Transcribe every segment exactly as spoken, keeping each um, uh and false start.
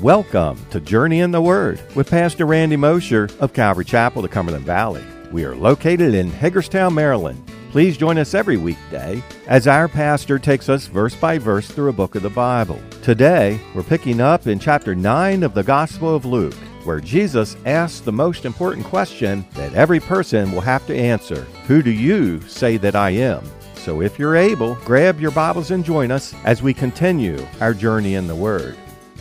Welcome to Journey in the Word with Pastor Randy Mosher of Calvary Chapel, the Cumberland Valley. We are located in Hagerstown, Maryland. Please join us every weekday as our pastor takes us verse by verse through a book of the Bible. Today, we're picking up in chapter nine of the Gospel of Luke, where Jesus asks the most important question that every person will have to answer. Who do you say that I am? So if you're able, grab your Bibles and join us as we continue our journey in the Word.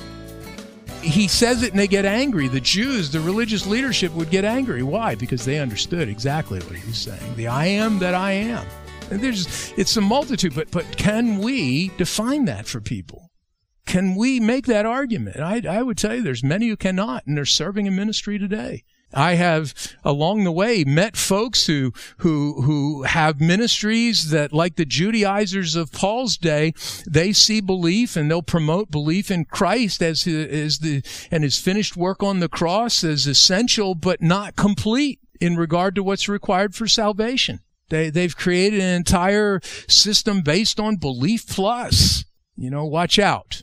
He says it and they get angry. The Jews, the religious leadership would get angry. Why? Because they understood exactly what he was saying. The I am that I am. And there's, it's a multitude, but, but can we define that for people? Can we make that argument? I, I would tell you there's many who cannot, and they're serving in ministry today. I have, along the way, met folks who who who have ministries that, like the Judaizers of Paul's day, they see belief and they'll promote belief in Christ as his, as the and his finished work on the cross as essential, but not complete in regard to what's required for salvation. They they've created an entire system based on belief plus. You know, watch out.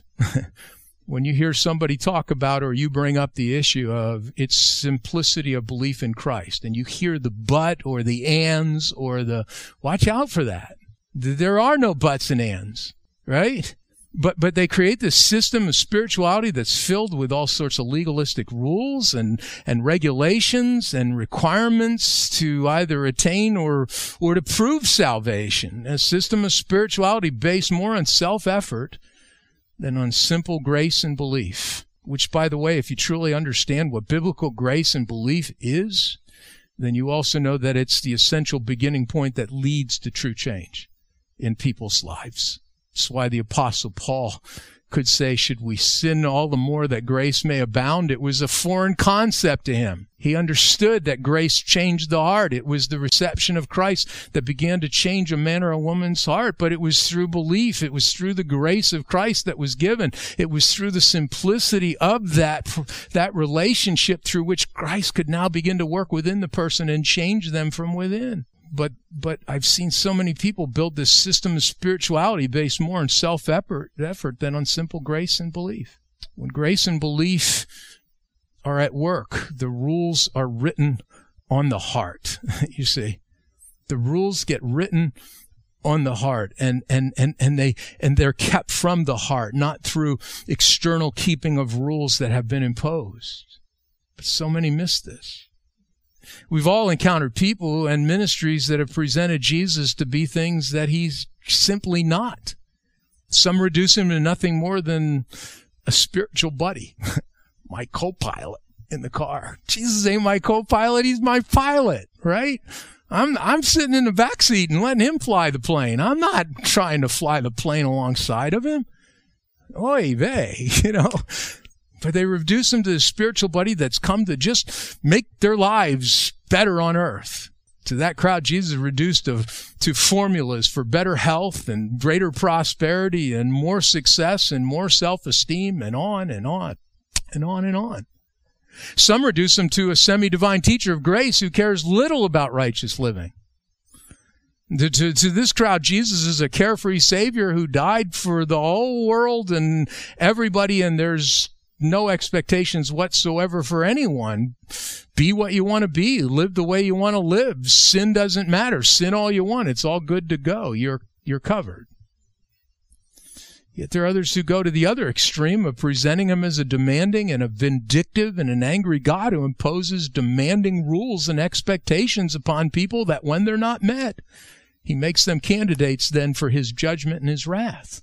When you hear somebody talk about or you bring up the issue of its simplicity of belief in Christ, and you hear the but or the ands or the, watch out for that. There are no buts and ands, right? But but they create this system of spirituality that's filled with all sorts of legalistic rules and, and regulations and requirements to either attain or or to prove salvation. A system of spirituality based more on self-effort than on simple grace and belief, which, by the way, if you truly understand what biblical grace and belief is, then you also know that it's the essential beginning point that leads to true change in people's lives. That's why the Apostle Paul could say, should we sin all the more that grace may abound? It was a foreign concept to him. He understood that grace changed the heart. It was the reception of Christ that began to change a man or a woman's heart, but it was through belief. It was through the grace of Christ that was given. It was through the simplicity of that, that relationship through which Christ could now begin to work within the person and change them from within. But but I've seen so many people build this system of spirituality based more on self-effort effort than on simple grace and belief. When grace and belief are at work, the rules are written on the heart. You see, the rules get written on the heart, and and and and they and they're kept from the heart, not through external keeping of rules that have been imposed. But so many miss this. We've all encountered people and ministries that have presented Jesus to be things that he's simply not. Some reduce him to nothing more than a spiritual buddy, my co-pilot in the car. Jesus ain't my co-pilot, he's my pilot, right? I'm I'm sitting in the back seat and letting him fly the plane. I'm not trying to fly the plane alongside of him. Oy vey, you know. But they reduce them to a spiritual buddy that's come to just make their lives better on earth. To that crowd, Jesus is reduced to, to formulas for better health and greater prosperity and more success and more self-esteem and on and on and on and on. Some reduce him to a semi-divine teacher of grace who cares little about righteous living. To, to, to this crowd, Jesus is a carefree Savior who died for the whole world and everybody, and there's no expectations whatsoever for anyone. Be what you want to be. Live the way you want to live. Sin doesn't matter. Sin all you want. It's all good to go. You're you're covered. Yet there are others who go to the other extreme of presenting him as a demanding and a vindictive and an angry God who imposes demanding rules and expectations upon people that when they're not met, he makes them candidates then for his judgment and his wrath.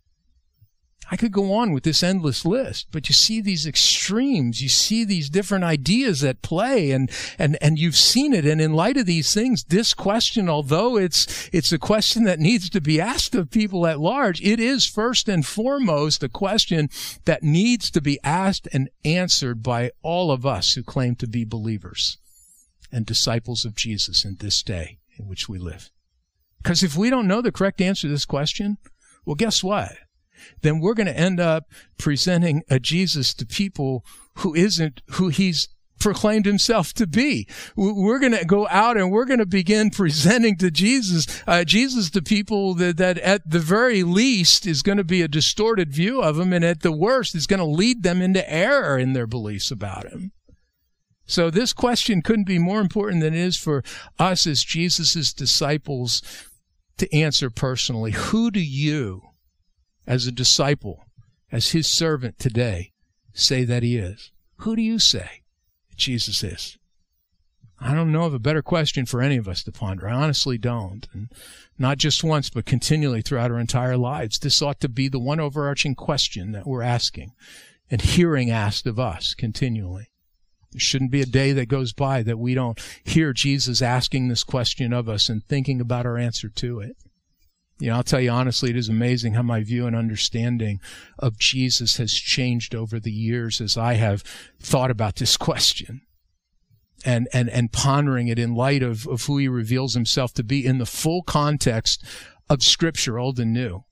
I could go on with this endless list, but you see these extremes, you see these different ideas at play, and, and, and you've seen it. And in light of these things, this question, although it's, it's a question that needs to be asked of people at large, it is first and foremost a question that needs to be asked and answered by all of us who claim to be believers and disciples of Jesus in this day in which we live. Because if we don't know the correct answer to this question, well, guess what? Then we're going to end up presenting a Jesus to people who isn't who he's proclaimed himself to be. We're going to go out and we're going to begin presenting to Jesus, uh, Jesus to people that, that at the very least is going to be a distorted view of him, and at the worst is going to lead them into error in their beliefs about him. So this question couldn't be more important than it is for us as Jesus' disciples to answer personally. Who do you, as a disciple, as his servant today, say that he is? Who do you say Jesus is? I don't know of a better question for any of us to ponder. I honestly don't. And not just once, but continually throughout our entire lives. This ought to be the one overarching question that we're asking and hearing asked of us continually. There shouldn't be a day that goes by that we don't hear Jesus asking this question of us and thinking about our answer to it. You know, I'll tell you honestly, it is amazing how my view and understanding of Jesus has changed over the years as I have thought about this question and and, and pondering it in light of, of who he reveals himself to be in the full context of Scripture, old and new.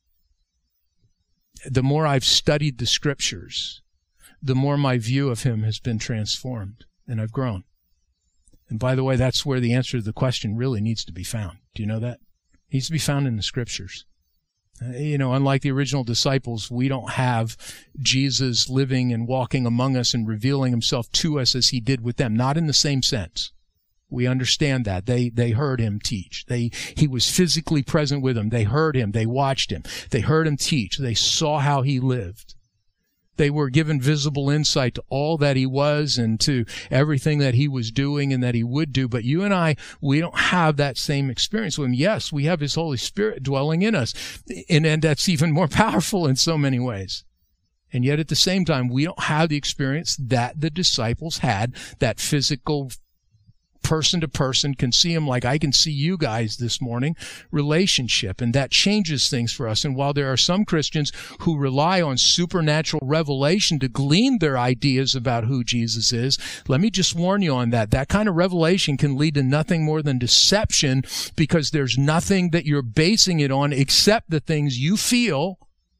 The more I've studied the Scriptures, the more my view of him has been transformed, and I've grown. And by the way, that's where the answer to the question really needs to be found. Do you know that? It needs to be found in the Scriptures. Uh, you know, unlike the original disciples, we don't have Jesus living and walking among us and revealing himself to us as he did with them. Not in the same sense. We understand that. They they heard him teach. They he was physically present with them. They heard him. They watched him. They heard him teach. They saw how he lived. They were given visible insight to all that he was and to everything that he was doing and that he would do. But you and I, we don't have that same experience with him. Yes, we have his Holy Spirit dwelling in us, and, and that's even more powerful in so many ways. And yet at the same time, we don't have the experience that the disciples had, that physical person to person, can see him like I can see you guys this morning, relationship. And that changes things for us. And while there are some Christians who rely on supernatural revelation to glean their ideas about who Jesus is, let me just warn you on that. That kind of revelation can lead to nothing more than deception, because there's nothing that you're basing it on except the things you feel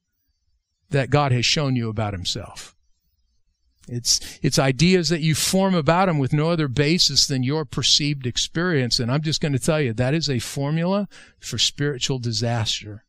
that God has shown you about himself. It's it's ideas that you form about him with no other basis than your perceived experience. And I'm just going to tell you, that is a formula for spiritual disaster.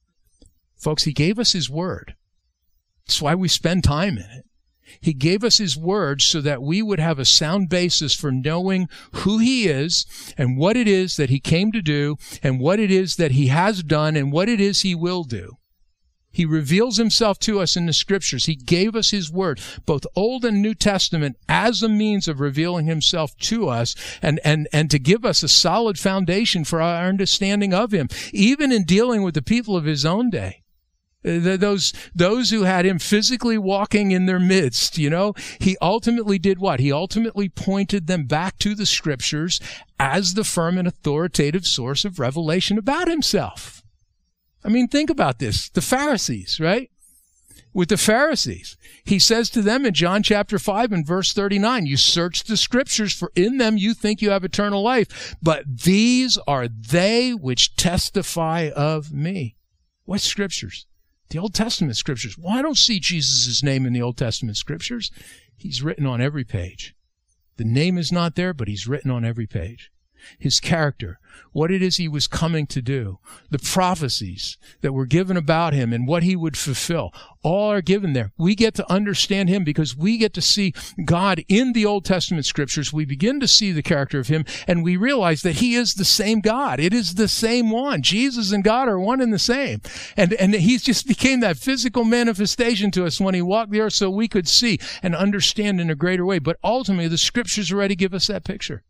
Folks, he gave us his word. That's why we spend time in it. He gave us his word so that we would have a sound basis for knowing who he is and what it is that he came to do and what it is that he has done and what it is he will do. He reveals himself to us in the Scriptures. He gave us his word, both Old and New Testament, as a means of revealing himself to us and, and, and to give us a solid foundation for our understanding of him, even in dealing with the people of his own day. Those, those who had him physically walking in their midst, you know, he ultimately did what? He ultimately pointed them back to the Scriptures as the firm and authoritative source of revelation about himself. I mean, think about this. The Pharisees, right? With the Pharisees, he says to them in John chapter five and verse thirty-nine, you search the Scriptures, for in them you think you have eternal life, but these are they which testify of me. What Scriptures? The Old Testament Scriptures. Well, I don't see Jesus' name in the Old Testament Scriptures. He's written on every page. The name is not there, but he's written on every page. His character, what it is he was coming to do, the prophecies that were given about him and what he would fulfill, all are given there. We get to understand him because we get to see God in the Old Testament Scriptures. We begin to see the character of him, and we realize that he is the same God. It is the same one. Jesus and God are one and the same. And, and he just became that physical manifestation to us when he walked the earth so we could see and understand in a greater way. But ultimately, the Scriptures already give us that picture.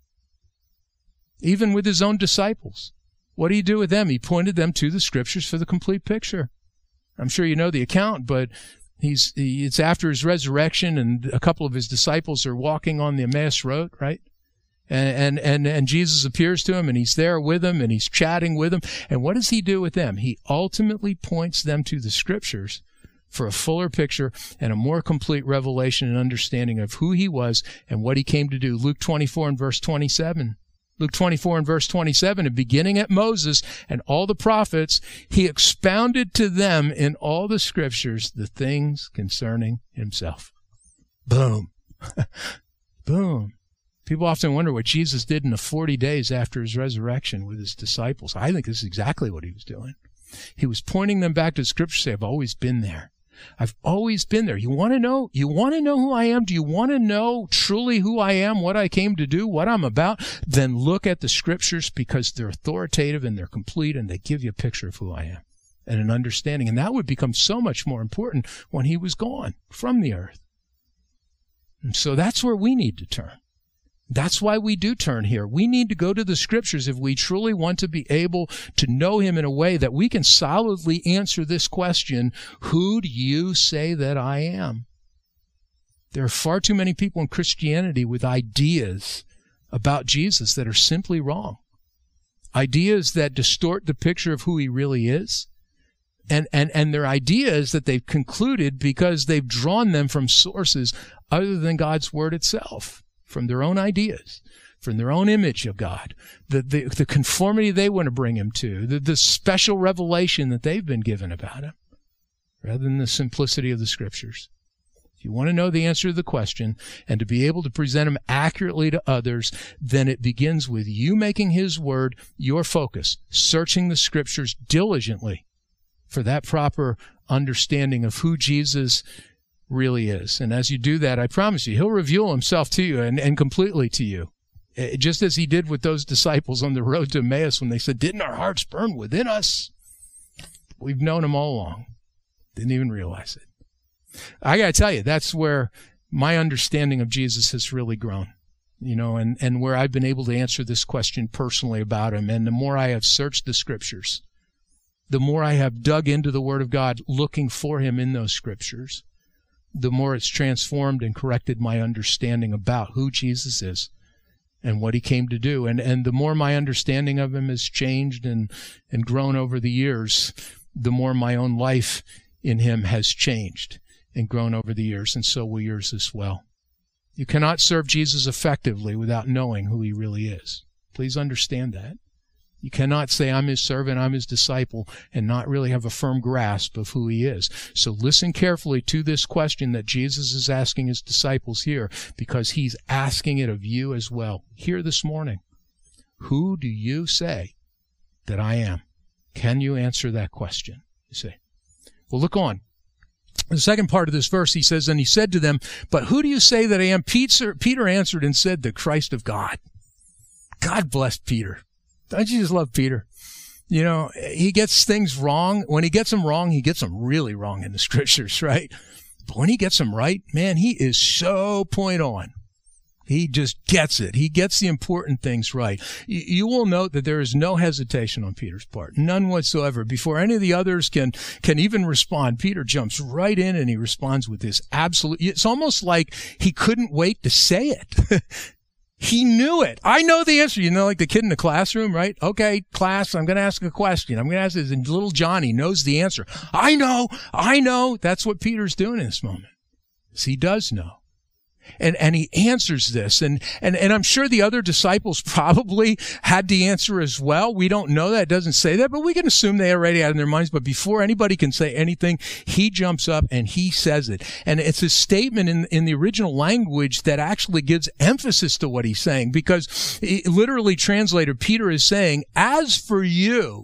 Even with his own disciples. What did he do with them? He pointed them to the Scriptures for the complete picture. I'm sure you know the account, but he's he, it's after his resurrection, and a couple of his disciples are walking on the Emmaus Road, right? And, and, and, and Jesus appears to him, and he's there with them, and he's chatting with them. And what does he do with them? He ultimately points them to the Scriptures for a fuller picture and a more complete revelation and understanding of who he was and what he came to do. Luke twenty-four and verse twenty-seven. Luke twenty-four and verse twenty-seven, and beginning at Moses and all the prophets, he expounded to them in all the Scriptures the things concerning himself. Boom. Boom. People often wonder what Jesus did in the forty days after his resurrection with his disciples. I think this is exactly what he was doing. He was pointing them back to the scripture, say, I've always been there. I've always been there. You want to know? You want to know who I am? Do you want to know truly who I am, what I came to do, what I'm about? Then look at the scriptures, because they're authoritative and they're complete, and they give you a picture of who I am and an understanding. And that would become so much more important when he was gone from the earth. And so that's where we need to turn. That's why we do turn here. We need to go to the scriptures if we truly want to be able to know him in a way that we can solidly answer this question, who do you say that I am? There are far too many people in Christianity with ideas about Jesus that are simply wrong. Ideas that distort the picture of who he really is. And, and, and they're ideas that they've concluded because they've drawn them from sources other than God's word itself. From their own ideas, from their own image of God, the, the, the conformity they want to bring him to, the, the special revelation that they've been given about him, rather than the simplicity of the scriptures. If you want to know the answer to the question and to be able to present him accurately to others, then it begins with you making his word your focus, searching the scriptures diligently for that proper understanding of who Jesus really is. And as you do that, I promise you, he'll reveal himself to you and, and completely to you. Just as he did with those disciples on the road to Emmaus when they said, didn't our hearts burn within us? We've known him all along. Didn't even realize it. I got to tell you, that's where my understanding of Jesus has really grown. You know, and, and where I've been able to answer this question personally about him. And the more I have searched the scriptures, the more I have dug into the word of God looking for him in those scriptures, the more it's transformed and corrected my understanding about who Jesus is and what he came to do. And and the more my understanding of him has changed and, and grown over the years, the more my own life in him has changed and grown over the years, and so will yours as well. You cannot serve Jesus effectively without knowing who he really is. Please understand that. You cannot say, I'm his servant, I'm his disciple, and not really have a firm grasp of who he is. So listen carefully to this question that Jesus is asking his disciples here, because he's asking it of you as well. Here this morning, who do you say that I am? Can you answer that question? You say. Well, look on. The second part of this verse, he says, and he said to them, but who do you say that I am? Peter, Peter answered and said, the Christ of God. God bless Peter. Don't you just love Peter? You know, he gets things wrong. When he gets them wrong, he gets them really wrong in the scriptures, right? But when he gets them right, man, he is so point on. He just gets it. He gets the important things right. You, you will note that there is no hesitation on Peter's part, none whatsoever. Before any of the others can can even respond, Peter jumps right in and he responds with this absolute. It's almost like he couldn't wait to say it. He knew it. I know the answer. You know, like the kid in the classroom, right? Okay, class, I'm going to ask a question. I'm going to ask this, and little Johnny knows the answer. I know, I know. That's what Peter's doing in this moment. He does know. And, and he answers this. And, and, and I'm sure the other disciples probably had the answer as well. We don't know that. It doesn't say that, but we can assume they already had in their minds. But before anybody can say anything, he jumps up and he says it. And it's a statement in, in the original language that actually gives emphasis to what he's saying, because it, literally translated, Peter is saying, as for you,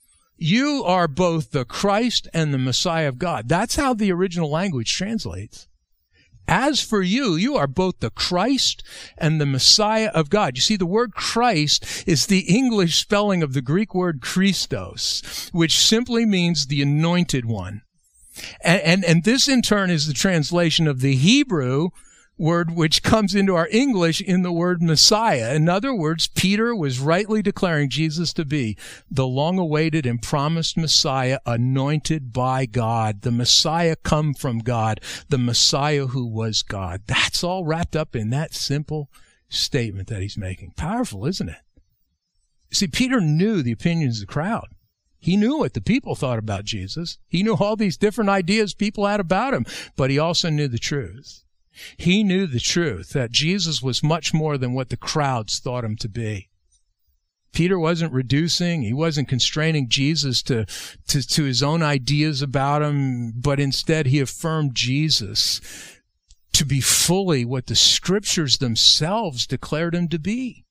you are both the Christ and the Messiah of God. That's how the original language translates. As for you, you are both the Christ and the Messiah of God. You see, the word Christ is the English spelling of the Greek word Christos, which simply means the anointed one. And, and, and this in turn is the translation of the Hebrew word which comes into our English in the word Messiah. In other words, Peter was rightly declaring Jesus to be the long-awaited and promised Messiah, anointed by God, the Messiah come from God, the Messiah who was God. That's all wrapped up in that simple statement that he's making. Powerful, isn't it? See, Peter knew the opinions of the crowd. He knew what the people thought about Jesus. He knew all these different ideas people had about him, but he also knew the truth. He knew the truth, that Jesus was much more than what the crowds thought him to be. Peter wasn't reducing, he wasn't constraining Jesus to, to, to his own ideas about him, but instead he affirmed Jesus to be fully what the Scriptures themselves declared him to be.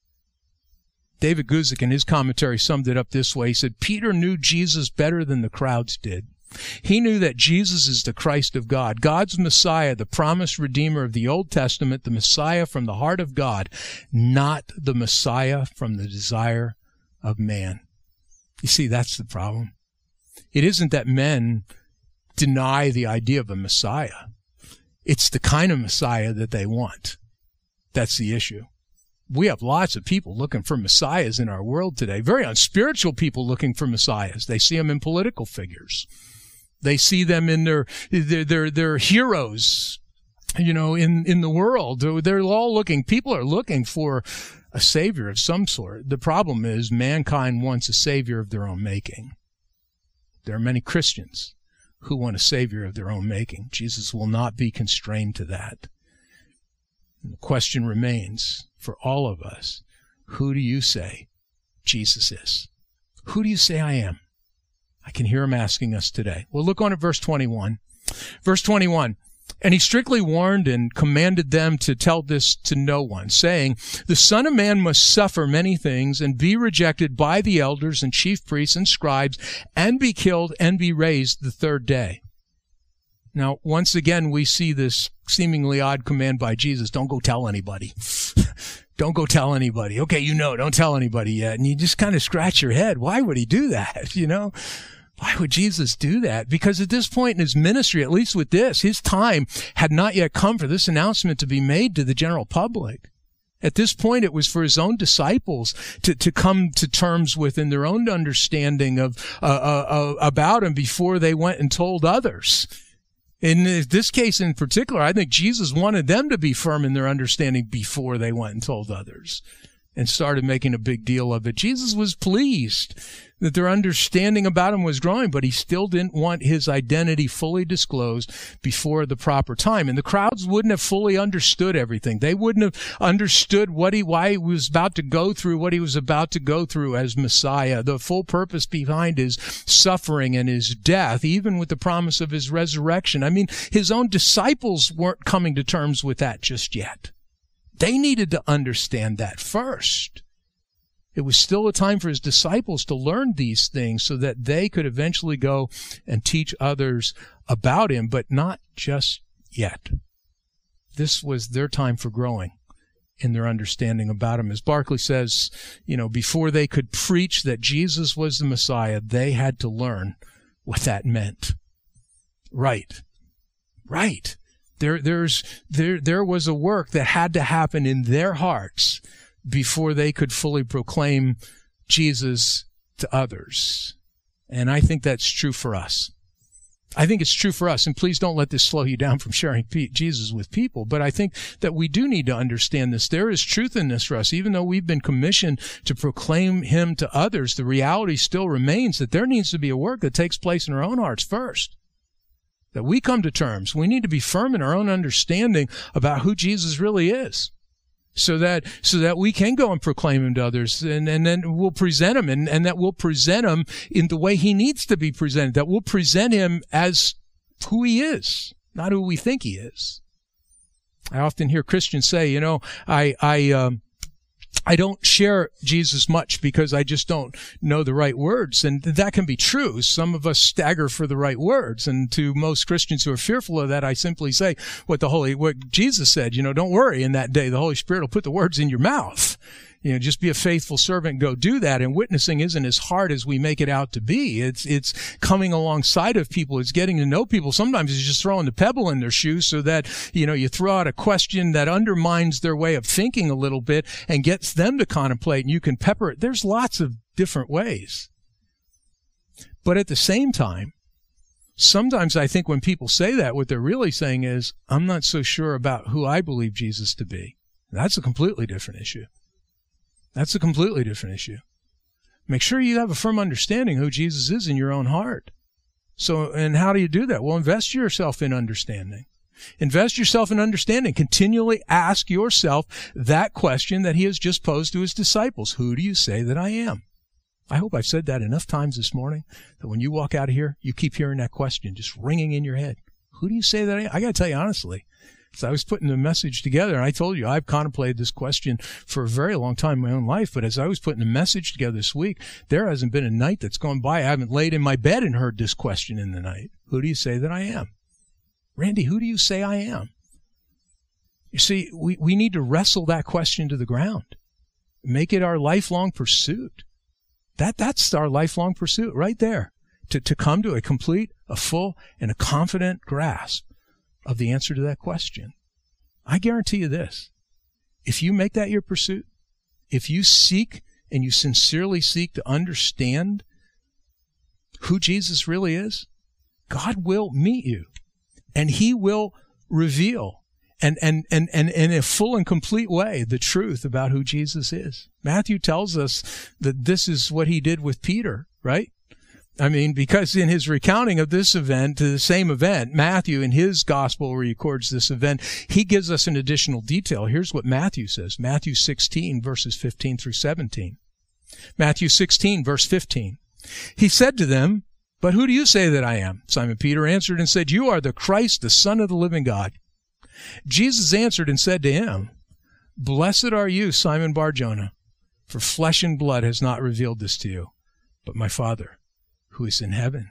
David Guzik in his commentary summed it up this way. He said, Peter knew Jesus better than the crowds did. He knew that Jesus is the Christ of God, God's Messiah, the promised Redeemer of the Old Testament, the Messiah from the heart of God, not the Messiah from the desire of man. You see, that's the problem. It isn't that men deny the idea of a Messiah. It's the kind of Messiah that they want. That's the issue. We have lots of people looking for messiahs in our world today, very unspiritual people looking for messiahs. They see them in political figures. They see them in their their their, their heroes, you know, in, in the world. They're all looking, people are looking for a savior of some sort. The problem is mankind wants a savior of their own making. There are many Christians who want a savior of their own making. Jesus will not be constrained to that. And the question remains for all of us, who do you say Jesus is? Who do you say I am? I can hear him asking us today. Well, look on at verse twenty-one. Verse twenty-one, and he strictly warned and commanded them to tell this to no one, saying, the Son of Man must suffer many things and be rejected by the elders and chief priests and scribes and be killed and be raised the third day. Now, once again, we see this seemingly odd command by Jesus. Don't go tell anybody. Don't go tell anybody. Okay, you know, don't tell anybody yet. And you just kind of scratch your head. Why would he do that? You know, why would Jesus do that? Because at this point in his ministry, at least with this, his time had not yet come for this announcement to be made to the general public. At this point, it was for his own disciples to, to come to terms with in their own understanding of uh, uh, about him before they went and told others. In this case in particular, I think Jesus wanted them to be firm in their understanding before they went and told others and started making a big deal of it. Jesus was pleased that their understanding about him was growing, but he still didn't want his identity fully disclosed before the proper time. And the crowds wouldn't have fully understood everything. They wouldn't have understood what he, why he was about to go through, what he was about to go through as Messiah, the full purpose behind his suffering and his death, even with the promise of his resurrection. I mean, his own disciples weren't coming to terms with that just yet. They needed to understand that first. It was still a time for his disciples to learn these things so that they could eventually go and teach others about him, but not just yet. This was their time for growing in their understanding about him. As Barclay says, you know, before they could preach that Jesus was the Messiah, they had to learn what that meant. Right. Right. There, there's, there, there was a work that had to happen in their hearts before they could fully proclaim Jesus to others. And I think that's true for us. I think it's true for us. And please don't let this slow you down from sharing Jesus with people. But I think that we do need to understand this. There is truth in this for us. Even though we've been commissioned to proclaim him to others, the reality still remains that there needs to be a work that takes place in our own hearts first. That we come to terms. We need to be firm in our own understanding about who Jesus really is. So that, so that we can go and proclaim him to others, and, and then we'll present him, and, and that we'll present him in the way he needs to be presented, that we'll present him as who he is, not who we think he is. I often hear Christians say, you know, I, I, um, I don't share Jesus much because I just don't know the right words. And that can be true. Some of us stagger for the right words. And to most Christians who are fearful of that, I simply say what the Holy, what Jesus said, you know, don't worry, in that day, the Holy Spirit will put the words in your mouth. You know, just be a faithful servant, go do that. And witnessing isn't as hard as we make it out to be. It's, it's coming alongside of people. It's getting to know people. Sometimes it's just throwing the pebble in their shoes so that, you know, you throw out a question that undermines their way of thinking a little bit and gets them to contemplate, and you can pepper it. There's lots of different ways. But at the same time, sometimes I think when people say that, what they're really saying is, I'm not so sure about who I believe Jesus to be. That's a completely different issue. That's a completely different issue. Make sure you have a firm understanding who Jesus is in your own heart. So, and how do you do that? Well, invest yourself in understanding. Invest yourself in understanding. Continually ask yourself that question that he has just posed to his disciples. Who do you say that I am? I hope I've said that enough times this morning that when you walk out of here, you keep hearing that question just ringing in your head. Who do you say that I am? I got to tell you honestly, As I was putting the message together, and I told you I've contemplated this question for a very long time in my own life, but as I was putting the message together this week, there hasn't been a night that's gone by I haven't laid in my bed and heard this question in the night. Who do you say that I am? Randy, who do you say I am? You see, we, we need to wrestle that question to the ground. Make it our lifelong pursuit. That That's our lifelong pursuit right there, to, to come to a complete, a full, and a confident grasp of the answer to that question. I guarantee you this. If you make that your pursuit, if you seek and you sincerely seek to understand who Jesus really is, God will meet you, and he will reveal and, and, and, and in a full and complete way the truth about who Jesus is. Matthew tells us that this is what he did with Peter, right? I mean, because in his recounting of this event, the same event, Matthew in his gospel records this event, he gives us an additional detail. Here's what Matthew says. Matthew sixteen, verses fifteen through seventeen. Matthew sixteen, verse fifteen. He said to them, "But who do you say that I am?" Simon Peter answered and said, "You are the Christ, the Son of the living God." Jesus answered and said to him, "Blessed are you, Simon Bar-Jonah, for flesh and blood has not revealed this to you, but my Father who is in heaven."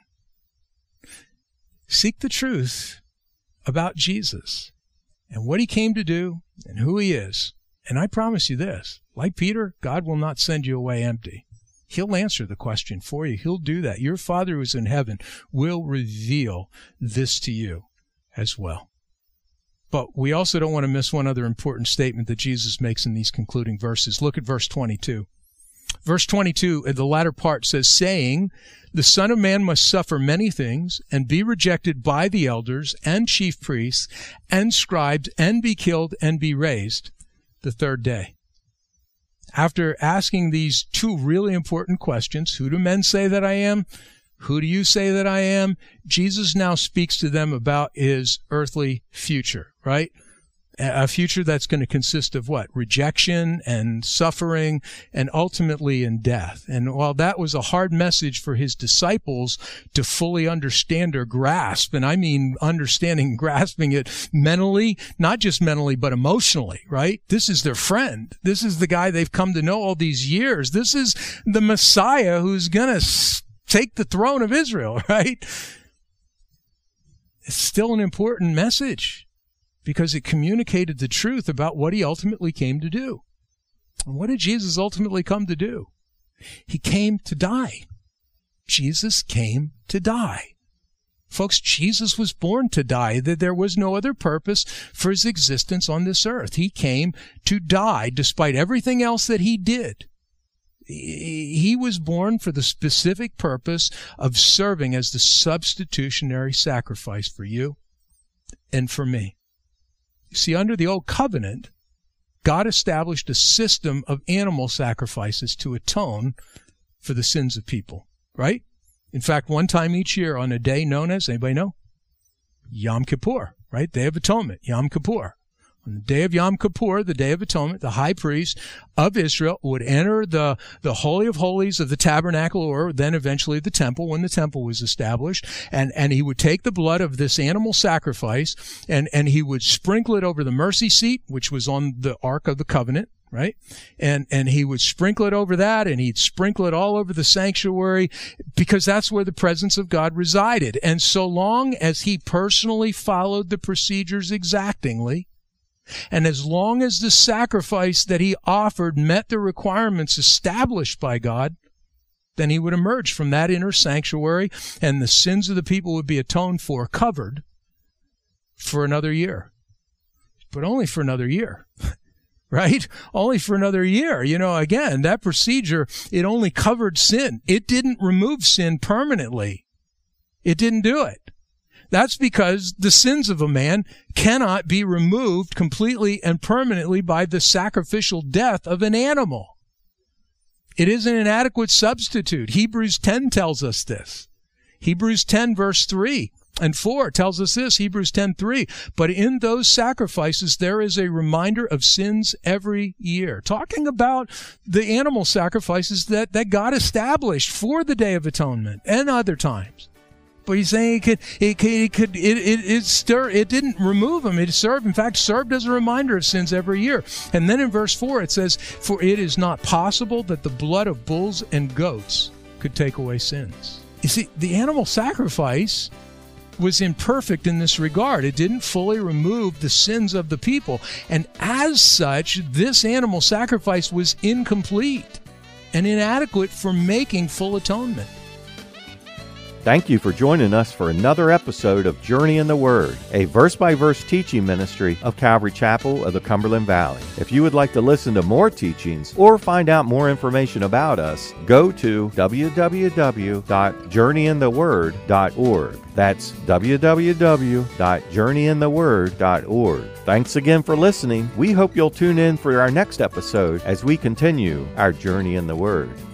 Seek the truth about Jesus and what he came to do and who he is. And I promise you this, like Peter, God will not send you away empty. He'll answer the question for you. He'll do that. Your Father who is in heaven will reveal this to you as well. But we also don't want to miss one other important statement that Jesus makes in these concluding verses. Look at verse twenty-two. Verse twenty-two, at the latter part says, saying, "The Son of Man must suffer many things and be rejected by the elders and chief priests and scribes and be killed and be raised the third day." After asking these two really important questions, who do men say that I am? Who do you say that I am? Jesus now speaks to them about his earthly future, right? A future that's going to consist of what? Rejection and suffering and ultimately in death. And while that was a hard message for his disciples to fully understand or grasp, and I mean understanding, grasping it mentally, not just mentally, but emotionally, right? This is their friend. This is the guy they've come to know all these years. This is the Messiah who's going to take the throne of Israel, right? It's still an important message, because it communicated the truth about what he ultimately came to do. And what did Jesus ultimately come to do? He came to die. Jesus came to die. Folks, Jesus was born to die. That there was no other purpose for his existence on this earth. He came to die despite everything else that he did. He was born for the specific purpose of serving as the substitutionary sacrifice for you and for me. See, under the old covenant, God established a system of animal sacrifices to atone for the sins of people, right? In fact, one time each year on a day known as, anybody know? Yom Kippur, right? Day of Atonement, Yom Kippur. On the day of Yom Kippur, the Day of Atonement, the high priest of Israel would enter the, the Holy of Holies of the tabernacle, or then eventually the temple when the temple was established, and, and he would take the blood of this animal sacrifice and, and he would sprinkle it over the mercy seat, which was on the Ark of the Covenant, right? And, and he would sprinkle it over that, and he'd sprinkle it all over the sanctuary, because that's where the presence of God resided. And so long as he personally followed the procedures exactingly, and as long as the sacrifice that he offered met the requirements established by God, then he would emerge from that inner sanctuary, and the sins of the people would be atoned for, covered, for another year. But only for another year, right? Only for another year. You know, again, that procedure, it only covered sin. It didn't remove sin permanently. It didn't do it. That's because the sins of a man cannot be removed completely and permanently by the sacrificial death of an animal. It is an inadequate substitute. Hebrews ten tells us this. Hebrews ten verse three and four tells us this. Hebrews ten three. But in those sacrifices there is a reminder of sins every year. Talking about the animal sacrifices that, that God established for the Day of Atonement and other times. But he's saying it could, it could, it could, it, it, it stir, it didn't remove them. It served, in fact, served as a reminder of sins every year. And then in verse four, it says, "For it is not possible that the blood of bulls and goats could take away sins." You see, the animal sacrifice was imperfect in this regard. It didn't fully remove the sins of the people. And as such, this animal sacrifice was incomplete and inadequate for making full atonement. Thank you for joining us for another episode of Journey in the Word, a verse-by-verse teaching ministry of Calvary Chapel of the Cumberland Valley. If you would like to listen to more teachings or find out more information about us, go to w w w dot journey in the word dot org. That's w w w dot journey in the word dot org. Thanks again for listening. We hope you'll tune in for our next episode as we continue our journey in the Word.